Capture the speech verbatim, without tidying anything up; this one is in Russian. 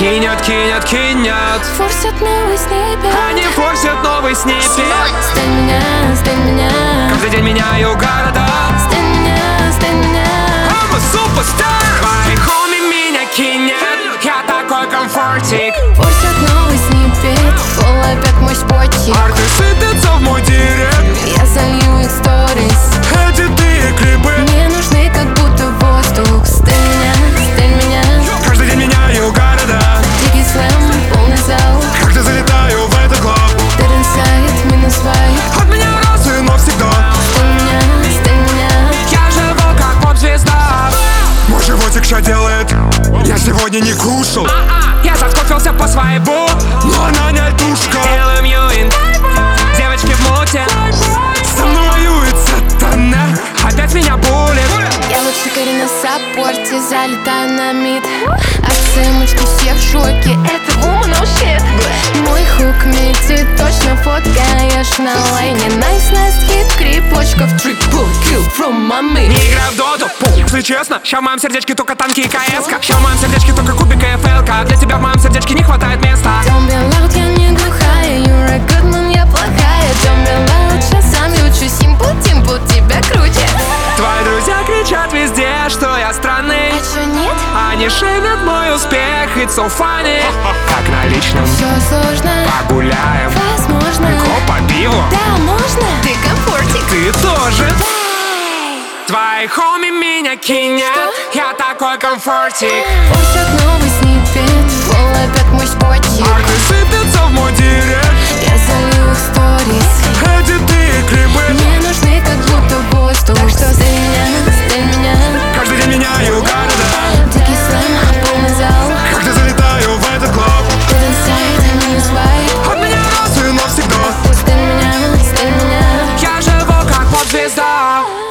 Кинет, кинет, кинет. Форсят новый снипет. Они форсят новый снипет. Стань меня, стань меня. Каждый день меняю города. Стань меня, стань меня. I'm a superstar. Твои хоми меня кинет. Я такой комфортик. Форсят новый снипет. Фол опять мой спотик. Арты сыпятся в мой директ. Я залью их сторис. Эдиты и клипы Мне нужны как будто воздух. Стань меня, стань меня. каждый день меняю города. Дикий слэм, полный зал. Как-то залетаю в этот клуб. Dead inside, минус вайп. От меня раз и навсегда. Стань меня, стань меня. Я живу как поп-звезда. Мой животик что делает? Я сегодня не кушал. Я соскучился по свайбу, но она не альтушка. Делаю мьюин, девочки в муте. Со мной воюет сатана, опять меня булит. Я вот шикарю на саппорте, залетаю на мид. А цемочки все в шоке, это woman, oh shit. Мой хук метит, точно фоткаешь на лайне. Nice, nice hit, крипочка в triple kill from mommy. Не играю в доту, пу, если честно. Ща в моем сердечке только танки и КС-ка. Ща в моем сердечке только кубика и ФЛ-ка. Для тебя в моем сердечке не хватает места. Don't be loud, я не глухая. You're a good man, я плохая. Don't be loud, сейчас сам учу. Симпл-тимпл, тебя круче. Твои друзья кричат везде, что я странный. А чё нет? Они шеймят мой успех, it's so funny. Как на личном, Всё сложно, погуляем. возможно. О, по пиву, Да, можно. Ты комфортик. ты тоже. Твои хоми меня кинет. Я такой комфортик. Форсят новый снипет. Фол опять мой спотик. Арты сыпятся в мой директ. Я залью их сторис. Эдиты и клипы Мне нужны как будто воздух. Так что стань меня, стань меня. каждый день меняю города. Дикий слэм, полный зал. Как-то залетаю в этот клуб. Dead inside, минус вайп. От меня раз и навсегда. Стань меня, стань меня. Я живу как поп-звезда.